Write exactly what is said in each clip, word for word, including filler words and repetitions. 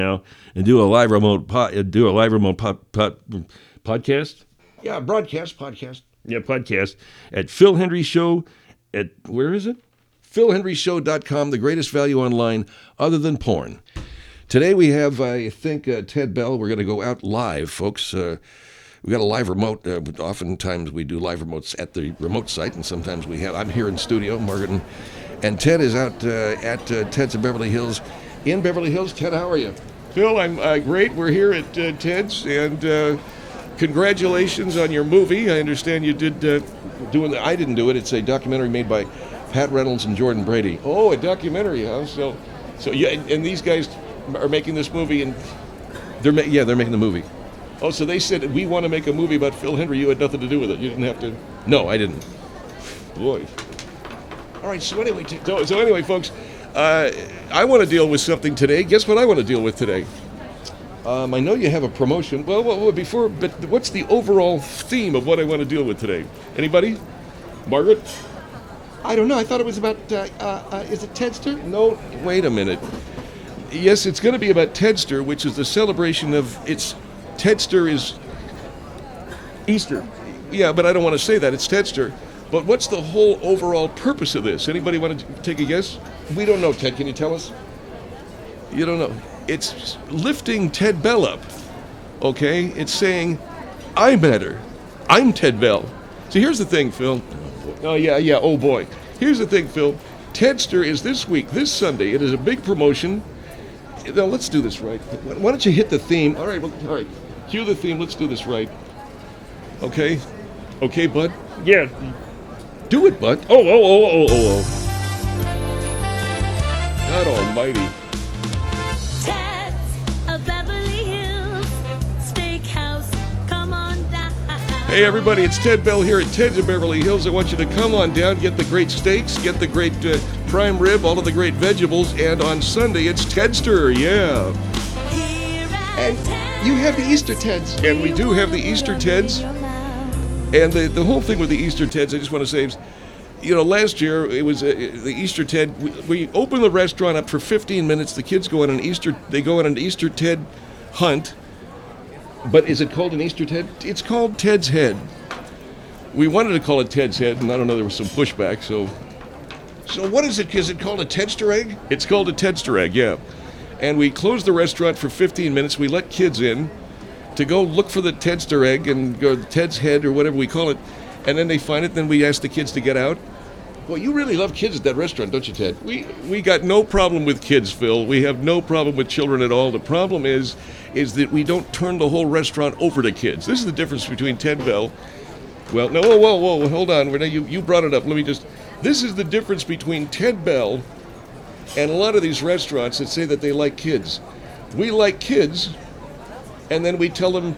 now and do a live remote po- do a live remote po- po- podcast. Yeah, broadcast, podcast. Yeah, podcast at Phil Hendrie Show at, where is it? phil hendrie show dot com, the greatest value online other than porn. Today we have, I think, uh, Ted Bell. We're going to go out live, folks. Uh, we got a live remote. Uh, oftentimes we do live remotes at the remote site, and sometimes we have, I'm here in studio, Margaret, and, and Ted is out uh, at uh, Ted's in Beverly Hills. In Beverly Hills. Ted, how are you? Phil, I'm uh, great. We're here at uh, Ted's, and uh, congratulations on your movie. I understand you did uh, Doing the, I didn't do it. It's a documentary made by Pat Reynolds and Jordan Brady. oh a documentary, huh? So, so yeah, and, and these guys are making this movie, and They're ma- yeah, they're making the movie. oh, so they said we want to make a movie about Phil Hendrie. You had nothing to do with it. You didn't have to. No, I didn't. Boy. All right. So anyway, t- So, so anyway, folks, uh, I want to deal with something today. Guess what I want to deal with today? um, I know you have a promotion. Well, well, well, before, but what's the overall theme of what I want to deal with today? Anybody? Margaret? I don't know. I thought it was about. Uh, uh, uh, is it Tedster? No, wait a minute. Yes, it's going to be about Tedster, which is the celebration of its. Tedster is Easter. Yeah, but I don't want to say that. It's Tedster. But what's the whole overall purpose of this? Anybody want to take a guess? We don't know, Ted. Can you tell us? You don't know. It's lifting Ted Bell up. Okay? It's saying, I'm better. I'm Ted Bell. So here's the thing, Phil. Oh, yeah, yeah, oh boy. Here's the thing, Phil. Tedster is this week, this Sunday. It is a big promotion. Now, let's do this right. Why don't you hit the theme? All right, well, all right. Cue the theme. Let's do this right. Okay? Okay, bud? Yeah. Do it, bud. Oh, oh, oh, oh, oh, oh. God almighty. Ted's of Beverly Hills Steakhouse, come on down. Hey everybody, it's Ted Bell here at Ted's in Beverly Hills. I want you to come on down, get the great steaks, get the great uh, prime rib, all of the great vegetables, and on Sunday it's Tedster, yeah. Here at And Ted's, you have the Easter Teds. And we do have the Easter Teds, and the, the whole thing with the Easter Teds, I just want to say, is, you know, last year it was uh, the Easter Ted. We, we opened the restaurant up for fifteen minutes. The kids go on an Easter. They go on an Easter Ted hunt. But is it called an Easter Ted? It's called Ted's Head. We wanted to call it Ted's Head, and I don't know, there was some pushback. So So what is it? Is it called a Tedster egg? it's called a Tedster egg, yeah. And we closed the restaurant for fifteen minutes. We let kids in to go look for the Tedster egg and go Ted's Head or whatever we call it. And then they find it. Then we ask the kids to get out. Well, you really love kids at that restaurant, don't you, Ted? We we got no problem with kids, Phil. We have no problem with children at all. The problem is is that we don't turn the whole restaurant over to kids. This is the difference between Ted Bell. Well, no, whoa, whoa, whoa, hold on. Renee, you, you brought it up. Let me just. This is the difference between Ted Bell and a lot of these restaurants that say that they like kids. We like kids, and then we tell them,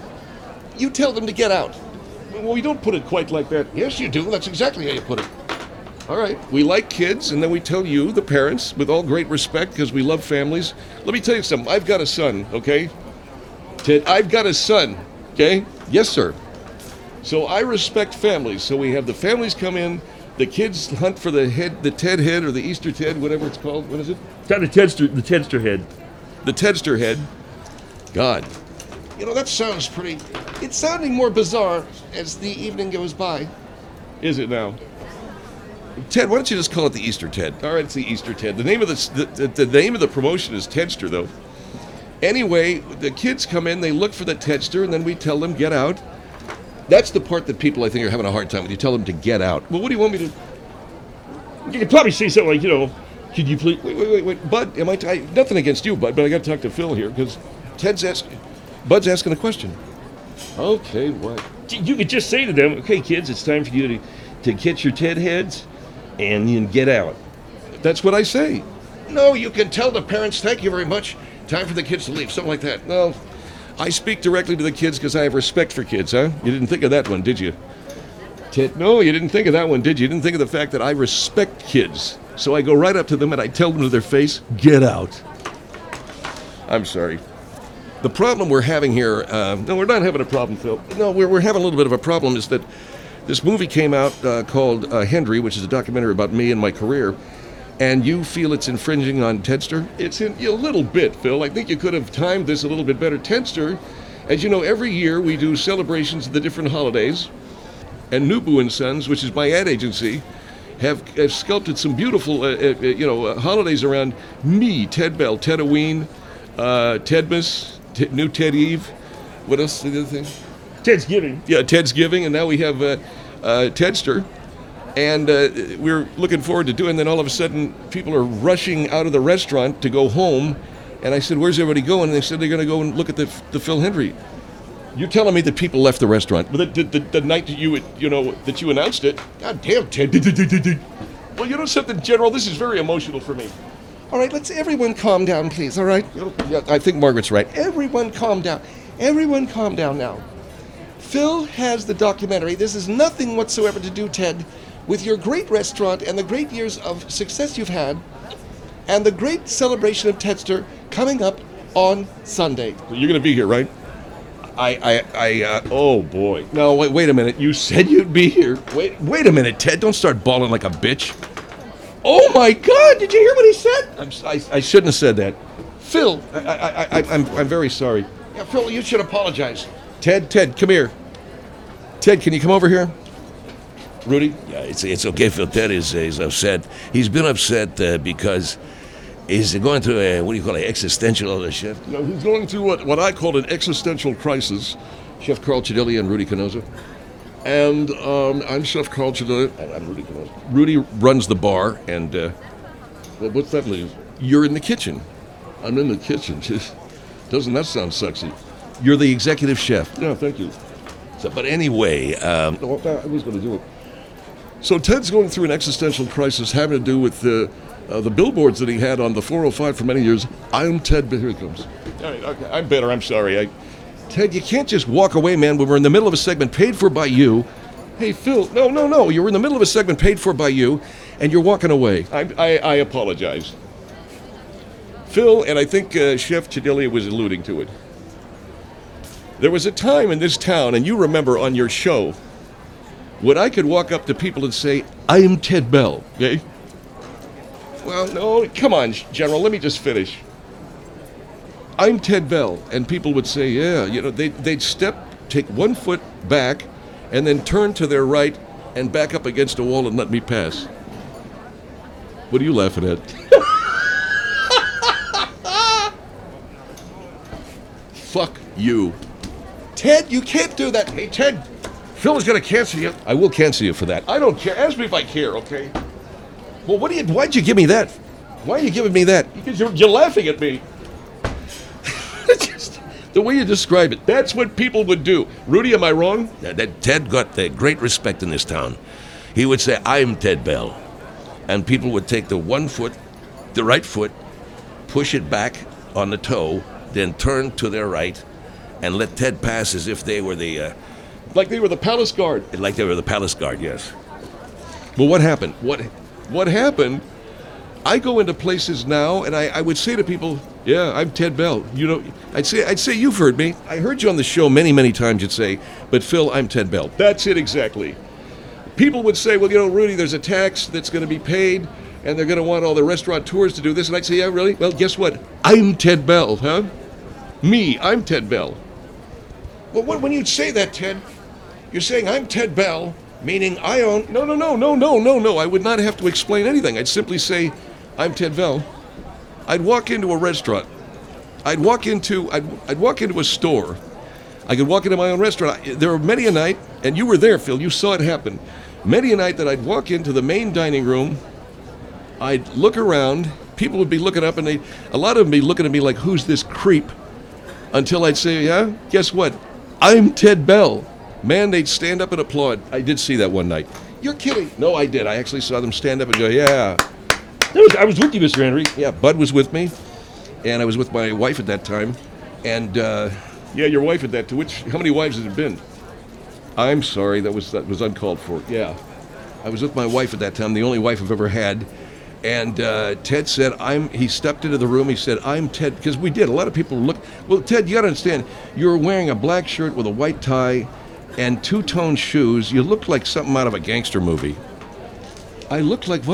You tell them to get out. well, we don't put it quite like that. Yes, you do. That's exactly how you put it. All right, we like kids, and then we tell you, the parents, with all great respect, because we love families. Let me tell you something. I've got a son, okay? Ted, I've got a son, okay? yes, sir. So I respect families. So we have the families come in, the kids hunt for the head, the Ted head, or the Easter Ted, whatever it's called. What is it? It's got the Tedster, the Tedster head. The Tedster head. God. You know, that sounds pretty. It's sounding more bizarre as the evening goes by. Is it now? Ted, why don't you just call it the Easter Ted? All right, it's the Easter Ted. The name of the the, the name of the promotion is Tedster, though. Anyway, the kids come in, they look for the Tedster, and then we tell them get out. That's the part that people, I think, are having a hard time with. You tell them to get out. Well, what do you want me to? You could probably say something like, you know, could you please? Wait, wait, wait, wait, Bud. Am I? T- I nothing against you, Bud, but I got to talk to Phil here because Ted's asking. Bud's asking a question. Okay, what? You could just say to them, okay, kids, it's time for you to, to get your Ted heads and then get out. That's what I say. No, you can tell the parents, thank you very much. Time for the kids to leave. Something like that. No, I speak directly to the kids because I have respect for kids, huh? You didn't think of that one, did you? Ted, No, you didn't think of that one, did you? You didn't think of the fact that I respect kids. So I go right up to them and I tell them to their face, get out. I'm sorry. The problem we're having here, uh, no, we're not having a problem, Phil. No, we're, we're having a little bit of a problem is that this movie came out uh, called uh, Hendrie, which is a documentary about me and my career. and you feel it's infringing on Tedster? It's in a little bit, Phil. I think you could have timed this a little bit better. Tedster, as you know, every year we do celebrations of the different holidays, and Nubu and Sons, which is my ad agency, have, have sculpted some beautiful, uh, uh, you know, uh, holidays around me, Ted Bell, Tedoween, uh, Tedmas, T- New Ted Eve. What else is the other thing? Ted's giving. Yeah, Ted's Giving, and now we have uh, uh, Tedster. And uh, we're looking forward to doing. Then all of a sudden, people are rushing out of the restaurant to go home. And I said, "Where's everybody going?" And they said they're going to go and look at the the Phil Hendrie. You're telling me that people left the restaurant? But the, the, the night that you would, you know that you announced it. God damn, Ted. Well, you know something, General. This is very emotional for me. All right, let's everyone calm down, please, all right? Yeah, I think Margaret's right. Everyone calm down. Everyone calm down now. Phil has the documentary. This has nothing whatsoever to do, Ted, with your great restaurant and the great years of success you've had and the great celebration of Tedster coming up on Sunday. You're going to be here, right? I, I, I, uh, Oh boy. no, wait, wait a minute. You said you'd be here. Wait, wait a minute, Ted. Don't start bawling like a bitch. Oh my God! Did you hear what he said? I'm, s- I, I shouldn't have said that. Phil, I, I, I, I'm, I'm very sorry. Yeah, Phil, you should apologize. Ted, Ted, come here. Ted, can you come over here? Rudy? Yeah, it's it's okay. Phil Ted is is upset. He's been upset uh, because he's going through a what do you call it, existential uh, chef. You know, he's going through what, what I call an existential crisis. Chef Carl Chidilli and Rudy Canosa. And um, I'm Chef Carl Chidilli. And I'm Rudy Canosa. Rudy runs the bar, and uh, well, what's that mean? You're in the kitchen. I'm in the kitchen. Just doesn't that sound sexy? You're the executive chef. Yeah, thank you. So, but anyway, um, No, I was going to do it. So Ted's going through an existential crisis having to do with the uh, the billboards that he had on the four oh five for many years. I'm Ted, but here he comes. All right, okay. I'm better. I'm sorry. I, Ted, you can't just walk away, man, when we're in the middle of a segment paid for by you. Hey, Phil, no, no, no. You're in the middle of a segment paid for by you, and you're walking away. I, I, I apologize. Phil, and I think uh, Chef Chidilli was alluding to it. There was a time in this town, and you remember on your show, when I could walk up to people and say, I'm Ted Bell, okay? Well, no, come on, General, let me just finish. I'm Ted Bell, and people would say, yeah, you know, they, they'd step, take one foot back, and then turn to their right and back up against a wall and let me pass. What are you laughing at? Fuck you. Ted, you can't do that. Hey, Ted, Phil is going to cancel you. I will cancel you for that. I don't care. Ask me if I care, okay? Well, what do you, why'd you give me that? Why are you giving me that? Because you're, you're laughing at me. Just the way you describe it, that's what people would do. Rudy, am I wrong? that, that Ted got the great respect in this town. He would say, I'm Ted Bell. And people would take the one foot, the right foot, push it back on the toe, then turn to their right, and let Ted pass as if they were the, uh, Like they were the palace guard. like they were the palace guard, yes. Well, what happened? What what happened? I go into places now, and I, I would say to people, "Yeah, I'm Ted Bell." You know, I'd say I'd say you've heard me. I heard you on the show many, many times. You'd say, but Phil, I'm Ted Bell. That's it exactly. People would say, "Well, you know, Rudy, there's a tax that's going to be paid, and they're going to want all the restaurateurs to do this." And I'd say, "Yeah, really? Well, guess what? I'm Ted Bell, huh? Me, I'm Ted Bell." Well, when when you say that, Ted, you're saying I'm Ted Bell, meaning I own. No, no, no, no, no, no, no. I would not have to explain anything. I'd simply say, I'm Ted Bell. I'd walk into a restaurant. I'd walk into I'd, I'd walk into a store. I could walk into my own restaurant. I- There were many a night, and you were there, Phil. You saw it happen. Many a night that I'd walk into the main dining room. I'd look around. People would be looking up, and they a lot of them be looking at me like, "Who's this creep?" Until I'd say, "Yeah, guess what? I'm Ted Bell." Man, they'd stand up and applaud. I did see that one night. You're kidding. No, I did. I actually saw them stand up and go, "Yeah." that was, I was with you, Mister Henry. Yeah, Bud was with me, and I was with my wife at that time, and uh, Yeah, your wife had that too. Which? How many wives has it been? I'm sorry, that was that was uncalled for. Yeah, I was with my wife at that time, the only wife I've ever had. And uh, Ted said, "I'm." He stepped into the room. He said, "I'm Ted," because we did. A lot of people look. Well, Ted, you got to understand. You were wearing a black shirt with a white tie, and two-tone shoes. You looked like something out of a gangster movie. I looked like what?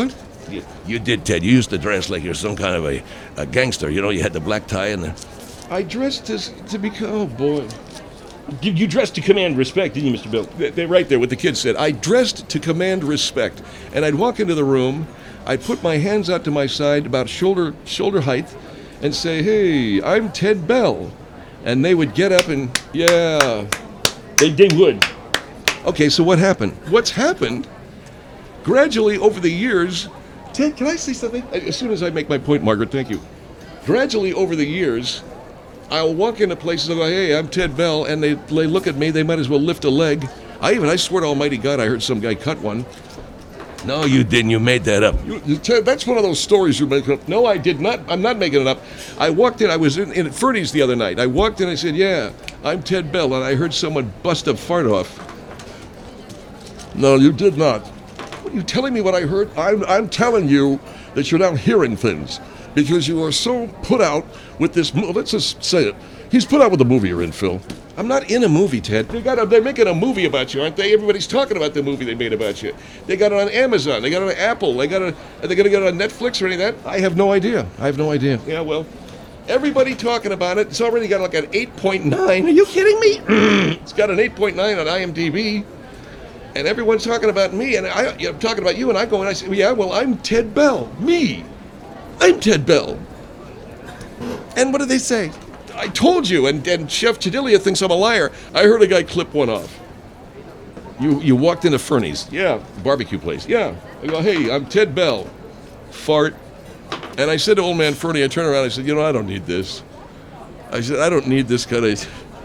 You, you did, Ted. You used to dress like you're some kind of a, a gangster. You know, you had the black tie and the. I dressed to, to become, oh boy. You, you dressed to command respect, didn't you, Mister Bill? They- They're right there, what the kid said. I dressed to command respect. And I'd walk into the room, I'd put my hands out to my side about shoulder shoulder height and say, hey, I'm Ted Bell. And they would get up and, yeah. They, they would. Okay, so what happened? What's happened, gradually over the years, Ted, can I say something? As soon as I make my point, Margaret, thank you. Gradually over the years, I'll walk into places and go, hey, I'm Ted Bell, and they, they look at me, they might as well lift a leg. I even, I swear to Almighty God, I heard some guy cut one. No, you didn't. You made that up. You, you, Ted, that's one of those stories you make up. No, I did not. I'm not making it up. I walked in, I was in, in at Ferdy's the other night. I walked in, I said, yeah, I'm Ted Bell, and I heard someone bust a fart off. No, you did not. What are you telling me what I heard? I'm, I'm telling you that you're now hearing things because you are so put out with this. mo- Let's just say it. He's put out with the movie you're in, Phil. I'm not in a movie, Ted. They got a, they're making a movie about you, aren't they? Everybody's talking about the movie they made about you. They got it on Amazon. They got it on Apple. They got it. Are they going to get it on Netflix or any of that? I have no idea. I have no idea. Yeah, well, everybody talking about it. It's already got like an eight point nine. Are you kidding me? It's got an eight point nine on IMDb. And everyone's talking about me, and I, I'm talking about you, and I go and I say, yeah, well, I'm Ted Bell. Me. I'm Ted Bell. And what do they say? I told you, and, and Chef Chedilia thinks I'm a liar. I heard a guy clip one off. You you walked into Fernie's. Yeah. Barbecue place. Yeah. I go, hey, I'm Ted Bell. Fart. And I said to old man Fernie, I turned around, I said, you know, I don't need this. I said, I don't need this kind of...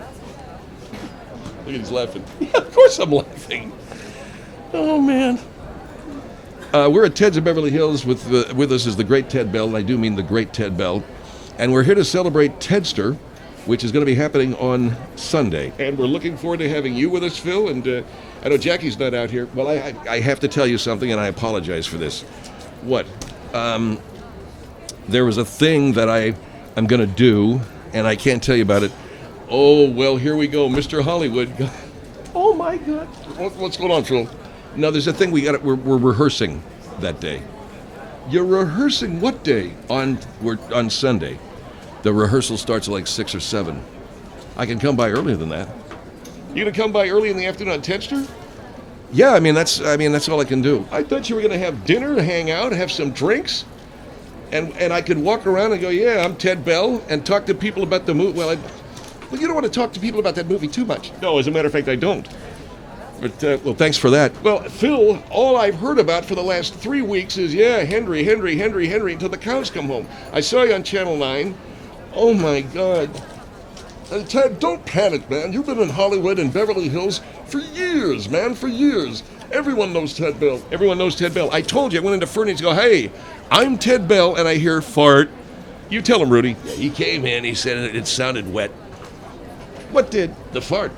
Look at he's laughing. Yeah, of course I'm laughing. Oh, man. Uh, we're at Ted's in Beverly Hills. With uh, with us is the great Ted Bell, and I do mean the great Ted Bell. And we're here to celebrate Tedster, which is going to be happening on Sunday. And we're looking forward to having you with us, Phil. And uh, I know Jackie's not out here. Well, I, I I have to tell you something, and I apologize for this. What? Um, there was a thing that I am going to do, and I can't tell you about it. Oh, well, here we go, Mister Hollywood. Oh, my God. What, what's going on, Phil? No, there's a thing we got. We're, we're rehearsing that day. You're rehearsing what day? On we're on Sunday. The rehearsal starts at like six or seven. I can come by earlier than that. You gonna come by early in the afternoon on Tedster? Yeah, I mean that's I mean that's all I can do. I thought you were gonna have dinner, hang out, have some drinks, and and I could walk around and go, yeah, I'm Ted Bell, and talk to people about the movie. Well, I, well, you don't want to talk to people about that movie too much. No, as a matter of fact, I don't. But, uh, well, thanks for that. Well, Phil, all I've heard about for the last three weeks is, yeah, Henry, Henry, Henry, Henry, until the cows come home. I saw you on Channel nine. Oh, my God. And Ted, don't panic, man. You've been in Hollywood and Beverly Hills for years, man, for years. Everyone knows Ted Bell. Everyone knows Ted Bell. I told you, I went into Fernie's to go, hey, I'm Ted Bell, and I hear fart. You tell him, Rudy. Yeah, he came in. He said it, it sounded wet. What did? The fart.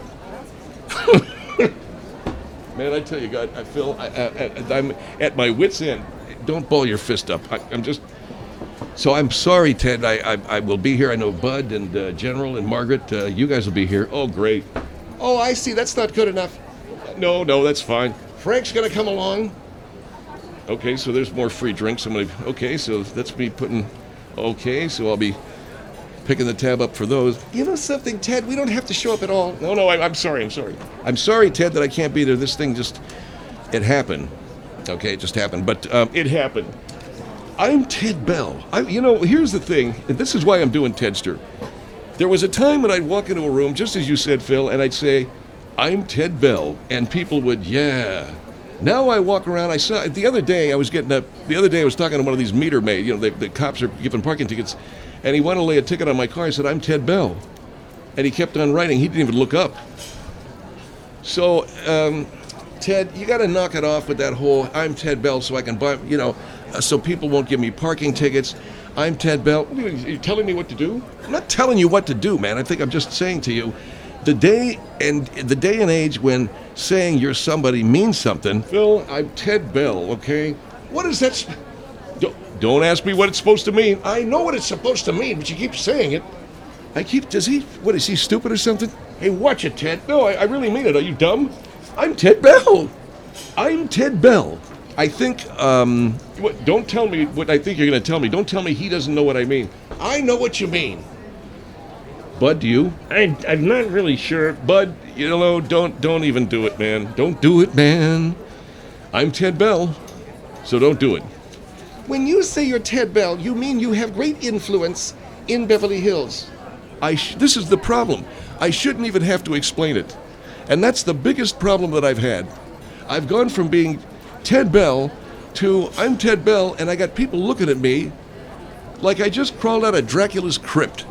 Man, I tell you, God, I feel I, I, I'm at my wit's end. Don't ball your fist up. I, I'm just. So I'm sorry, Ted. I I, I will be here. I know Bud and uh, General and Margaret. Uh, you guys will be here. Oh, great. Oh, I see. That's not good enough. No, no, that's fine. Frank's gonna come along. Okay, so there's more free drinks. I'm gonna. Okay, so that's me putting. Okay, so I'll be picking the tab up for those. You know something, Ted? We don't have to show up at all. No, no, I, I'm sorry. I'm sorry. I'm sorry, Ted, that I can't be there. This thing just, it happened. Okay, it just happened. But um, it happened. I'm Ted Bell. I, you know, here's the thing, and this is why I'm doing Tedster. There was a time when I'd walk into a room, just as you said, Phil, and I'd say, I'm Ted Bell, and people would, yeah. Now I walk around, I saw, the other day I was getting up, the other day I was talking to one of these meter maids, you know, the, the cops are giving parking tickets, and he wanted to lay a ticket on my car. I said, I'm Ted Bell. And he kept on writing. He didn't even look up. So, um, Ted, you got to knock it off with that whole, I'm Ted Bell so I can buy, you know, uh, so people won't give me parking tickets. I'm Ted Bell. Are you telling me what to do? I'm not telling you what to do, man. I think I'm just saying to you, the day and the day and age when saying you're somebody means something. Phil, I'm Ted Bell, okay? What is that? Sp- don't, don't ask me what it's supposed to mean. I know what it's supposed to mean, but you keep saying it. I keep, does he, what, is he stupid or something? Hey, watch it, Ted. No, I, I really mean it. Are you dumb? I'm Ted Bell. I'm Ted Bell. I think, um, what, don't tell me what I think you're going to tell me. Don't tell me he doesn't know what I mean. I know what you mean. Bud, do you? I, I'm not really sure. Bud, you know, don't don't even do it, man. Don't do it, man. I'm Ted Bell, so don't do it. When you say you're Ted Bell, you mean you have great influence in Beverly Hills. I sh- this is the problem. I shouldn't even have to explain it. And that's the biggest problem that I've had. I've gone from being Ted Bell to I'm Ted Bell, and I got people looking at me like I just crawled out of Dracula's crypt.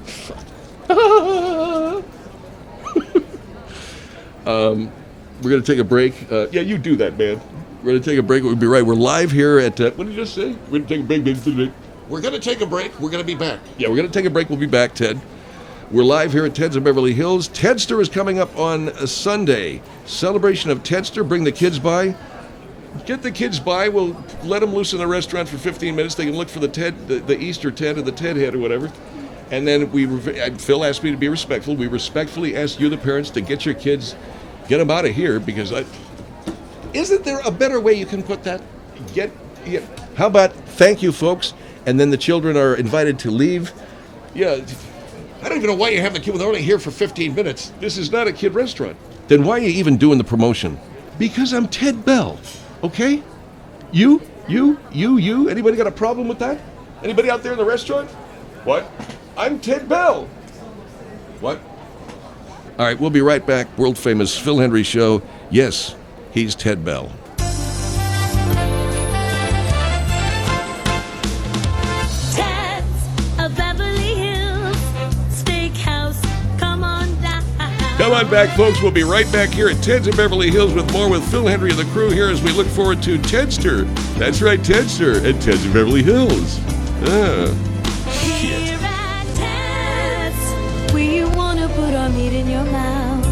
um, we're going to take a break. Uh, yeah, you do that, man. We're going to take a break. We'll be right. We're live here at, uh, what did you just say? We're going to take a break. We're going to take a break. We're going to be back. Yeah, we're going to take a break. We'll be back, Ted. We're live here at Ted's in Beverly Hills. Tedster is coming up on a Sunday. Celebration of Tedster. Bring the kids by. Get the kids by. We'll let them loose in the restaurant for fifteen minutes. They can look for the Ted, the, the Easter Ted or the Ted head or whatever. And then we, Phil asked me to be respectful. We respectfully ask you, the parents, to get your kids, get them out of here because I. Isn't there a better way you can put that? Get, get. How about thank you, folks, and then the children are invited to leave. Yeah. I don't even know why you have the kid. They're only here for fifteen minutes. This is not a kid restaurant. Then why are you even doing the promotion? Because I'm Ted Bell, okay? You, you, you, you. Anybody got a problem with that? Anybody out there in the restaurant? What? I'm Ted Bell. What? All right, we'll be right back. World famous Phil Hendrie Show. Yes, he's Ted Bell. Ted's of Beverly Hills Steakhouse. Come on down. Come on back, folks. We'll be right back here at Ted's in Beverly Hills with more with Phil Hendrie and the crew here as we look forward to Tedster. That's right, Tedster at Ted's in Beverly Hills. Ah. Here at Ted's, we wanna put our meat in your mouth.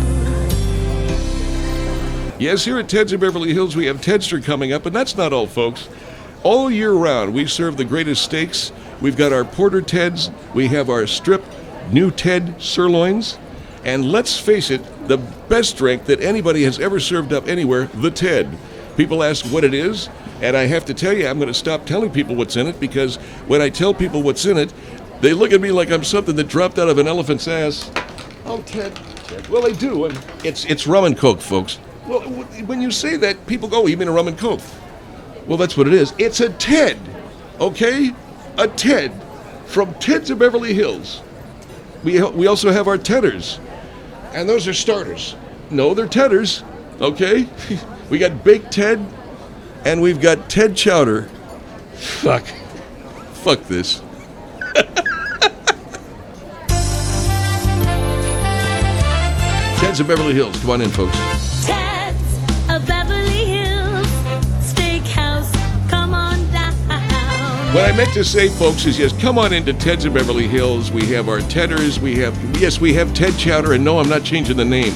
Yes, here at Ted's in Beverly Hills, we have Tedster coming up, and that's not all, folks. All year round, we serve the greatest steaks. We've got our Porter Teds. We have our strip new Ted sirloins. And let's face it, the best drink that anybody has ever served up anywhere, the Ted. People ask what it is, and I have to tell you, I'm going to stop telling people what's in it, because when I tell people what's in it, they look at me like I'm something that dropped out of an elephant's ass. Oh, Ted. Ted. Well, they do. And it's, it's rum and Coke, folks. Well, when you say that, people go, oh, you mean a rum and Coke? Well, that's what it is. It's a Ted, okay? A Ted from Ted's of Beverly Hills. We, we also have our Tedders. And those are starters. No, they're Tedders, okay? We got Baked Ted, and we've got Ted Chowder. Fuck. Fuck this. Ted's of Beverly Hills. Come on in, folks. Ted's of Beverly Hills Steakhouse. Come on down. What I meant to say, folks, is yes, come on into Ted's of Beverly Hills. We have our Tedders. We have, yes, we have Ted Chowder, and no, I'm not changing the name.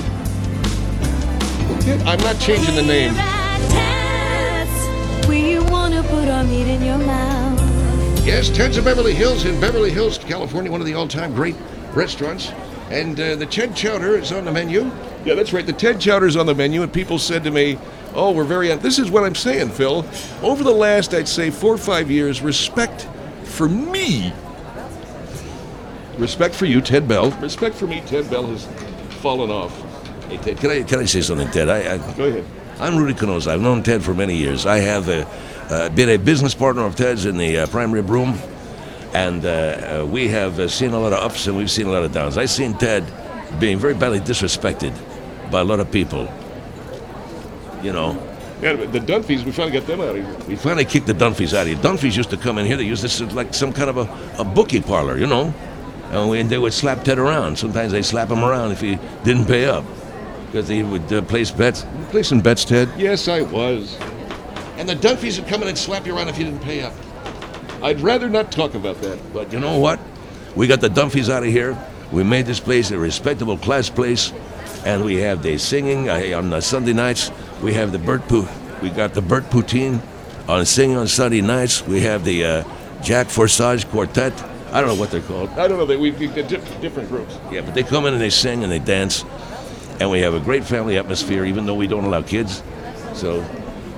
I'm not changing the name. Here at Ted's, we wanna put our meat in your mouth. Yes, Ted's of Beverly Hills in Beverly Hills, California, one of the all-time great restaurants. And uh, the Ted Chowder is on the menu. Yeah, that's right. The Ted Chowder's on the menu, and people said to me, oh, we're very... Un-. This is what I'm saying, Phil. Over the last, I'd say, four or five years, respect for me, respect for you, Ted Bell, respect for me, Ted Bell, has fallen off. Hey, Ted, can I, can I say something, Ted? I, I, Go ahead. I'm Rudy Canosa. I've known Ted for many years. I have uh, uh, been a business partner of Ted's in the uh, prime rib room, and uh, uh, we have uh, seen a lot of ups and we've seen a lot of downs. I've seen Ted being very badly disrespected by a lot of people. You know, Yeah, the Dunphys, we finally got them out of here. we finally kicked the Dunphys out of here. Dunphys used to come in here. They used this as like some kind of a, a bookie parlor, you know, and we, they would slap Ted around. Sometimes they slap him around if he didn't pay up, because he would uh, place bets. You play some bets, Ted? Yes, I was. And the Dunphys would come in and slap you around if you didn't pay up. I'd rather not talk about that. But you know what? We got the Dunphys out of here. We made this place a respectable class place, and we have the singing uh, on the Sunday nights. We have the Bert Poo. We got the Bert Poutine on singing on Sunday nights. We have the uh, Jack Forsage Quartet. I don't know what they're called. I don't know, they, we, we get diff- different groups. Yeah, but they come in and they sing and they dance, and we have a great family atmosphere, even though we don't allow kids. So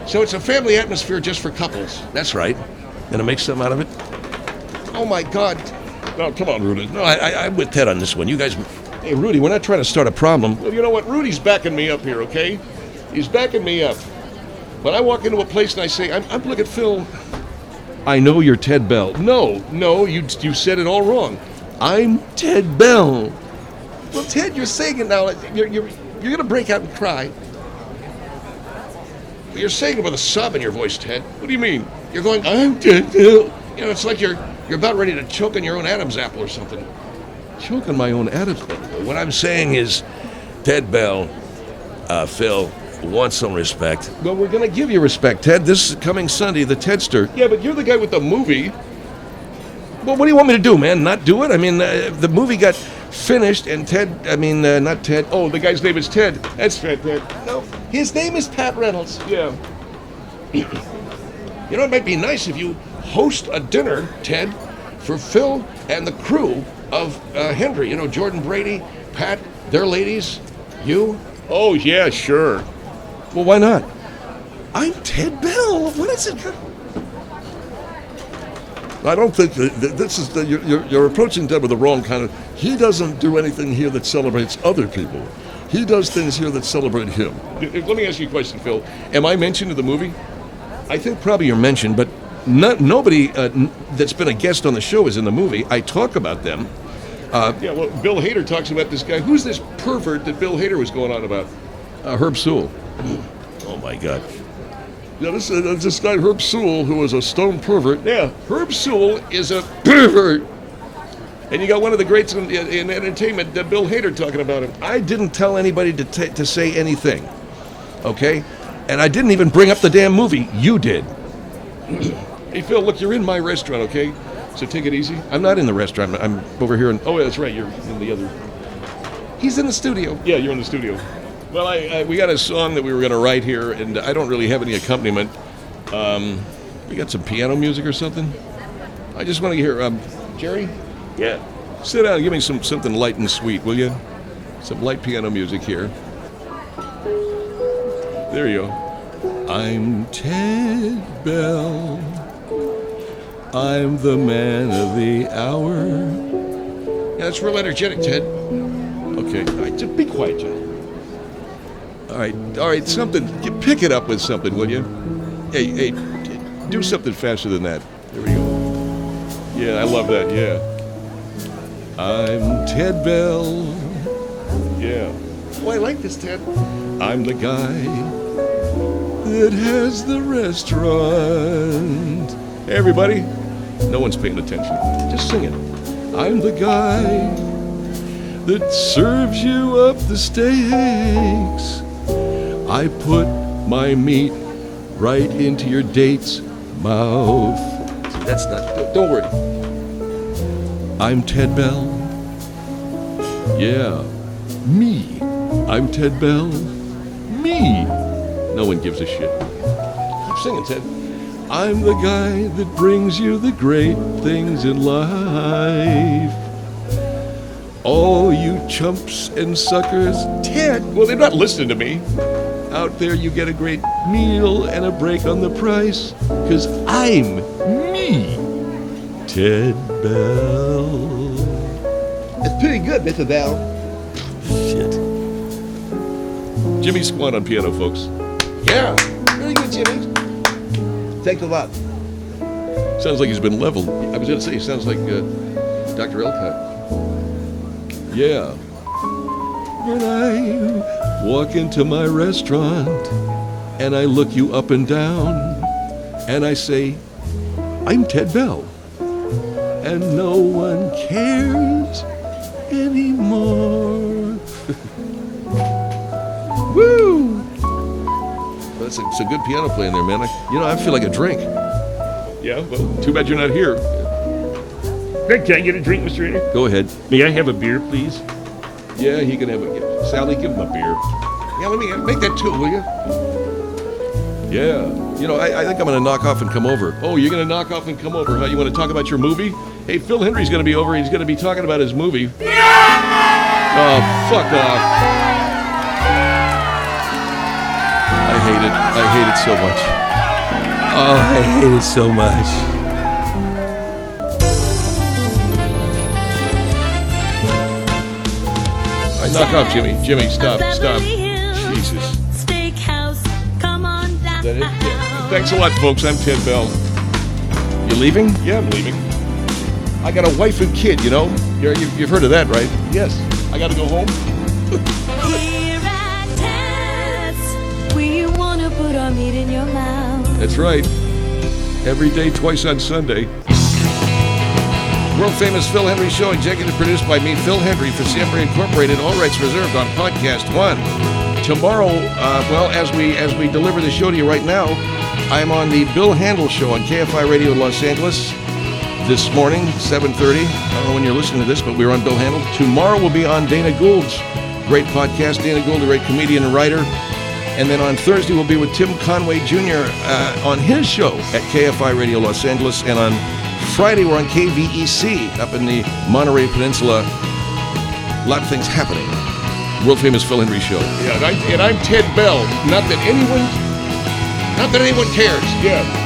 So it's a family atmosphere just for couples. That's right. Gonna make something out of it? Oh my God. No, come on, Rudy. No, I, I, I'm with Ted on this one. You guys. Hey, Rudy, we're not trying to start a problem. Well, you know what? Rudy's backing me up here, okay? He's backing me up. When I walk into a place and I say, I'm, I'm look at Phil. I know you're Ted Bell. No, no, you you said it all wrong. I'm Ted Bell. Well, Ted, you're saying it now. You're you're you're gonna break out and cry. You're saying it with a sob in your voice, Ted. What do you mean? You're going, I'm Ted Bell. You know, it's like you're you're about ready to choke on your own Adam's apple or something. Choke on my own Adam's apple. What I'm saying is, Ted Bell, uh, Phil, wants some respect. Well, we're gonna give you respect, Ted. This is coming Sunday, the Tedster. Yeah, but you're the guy with the movie. Well, what do you want me to do, man? Not do it? I mean, uh, the movie got finished, and Ted, I mean, uh, not Ted. Oh, the guy's name is Ted. That's Ted, Ted. No, his name is Pat Reynolds. Yeah. You know, it might be nice if you host a dinner, Ted, for Phil and the crew of uh, Hendry. You know, Jordan Brady, Pat, their ladies, you. Oh, yeah, sure. Well, why not? I'm Ted Bell. What is it? I don't think that, that this is the, you're, you're, you're approaching Ted with the wrong kind of. He doesn't do anything here that celebrates other people. He does things here that celebrate him. Let me ask you a question, Phil. Am I mentioned in the movie? I think probably you're mentioned, but not, nobody uh, n- that's been a guest on the show is in the movie. I talk about them. Uh, yeah, well, Bill Hader talks about this guy. Who's this pervert that Bill Hader was going on about? Uh, Herb Sewell. Oh my God. Yeah, this uh, this guy Herb Sewell, who was a stone pervert. Yeah, Herb Sewell is a pervert. And you got one of the greats in, in entertainment, uh, Bill Hader, talking about him. I didn't tell anybody to t- to say anything, okay? And I didn't even bring up the damn movie. You did. Hey, Phil, look, you're in my restaurant, okay? So take it easy. I'm not in the restaurant. I'm over here in... Oh, yeah, that's right. You're in the other... He's in the studio. Yeah, you're in the studio. Well, I, I we got a song that we were going to write here, and I don't really have any accompaniment. Um, we got some piano music or something? I just want to hear... Um, Jerry? Yeah. Sit down and give me some something light and sweet, will you? Some light piano music here. There you go. I'm Ted Bell. I'm the man of the hour. Yeah, that's real energetic, Ted. Okay, all right, just be quiet, Ted. All right, all right, something. You pick it up with something, will you? Hey, hey, do something faster than that. There we go. Yeah, I love that. Yeah. I'm Ted Bell. Yeah. Oh, I like this, Ted. I'm the guy that has the restaurant. Hey, everybody. No one's paying attention. Just sing it. I'm the guy that serves you up the steaks. I put my meat right into your date's mouth. That's not... Don't, don't worry. I'm Ted Bell. Yeah, me. I'm Ted Bell. Me. No one gives a shit. Keep singing, Ted. I'm the guy that brings you the great things in life. All you chumps and suckers, Ted. Well, they're not listening to me. Out there, you get a great meal and a break on the price. Because I'm me. Ted Bell. That's pretty good, Mister Bell. Shit. Jimmy Squat on piano, folks. Yeah, very good, Jimmy. Thanks a lot. Sounds like he's been leveled. I was going to say, sounds like uh, Doctor Elcott. Yeah. When I walk into my restaurant and I look you up and down and I say, I'm Ted Bell. And no one cares anymore. Woo! That's a, it's a good piano playing there, man. I, you know, I feel like a drink. Yeah, well, too bad you're not here. Greg, can I get a drink, Mister Rader? Go ahead. May I have a beer, please? Yeah, he can have a... Sally, give him a beer. Yeah, let me make that two, will you? Yeah. You know, I, I think I'm going to knock off and come over. Oh, you're going to knock off and come over, huh? You want to talk about your movie? Hey, Phil Hendry's going to be over. He's going to be talking about his movie. Oh, fuck off. I hate it. I hate it so much. Oh, I hate it so much. I knock off, Jimmy. Jimmy, stop, stop. Beverly Hills Jesus. Steakhouse, come on down. That it? Yeah. Thanks a lot, folks. I'm Ted Bell. You leaving? Yeah, I'm leaving. I got a wife and kid, you know? You're, you've, you've heard of that, right? Yes. I got to go home. Here at Ted's, we wanna put our meat in your mouth. That's right. Every day, twice on Sunday. World famous Phil Hendry Show, executive produced by me, Phil Hendry, for Siempre Incorporated. All rights reserved on Podcast One. Tomorrow, uh, well, as we as we deliver the show to you right now, I'm on the Bill Handel Show on K F I Radio in Los Angeles this morning, seven thirty. I don't know when you're listening to this, but we're on Bill Handel. Tomorrow we'll be on Dana Gould's great podcast. Dana Gould, a great comedian and writer. And then on Thursday we'll be with Tim Conway Junior Uh, on his show at K F I Radio Los Angeles. And on Friday we're on K V E C up in the Monterey Peninsula. A lot of things happening. World famous Phil Hendry Show. Yeah, and, I, and I'm Ted Bell. Not that anyone, not that anyone cares. Yeah.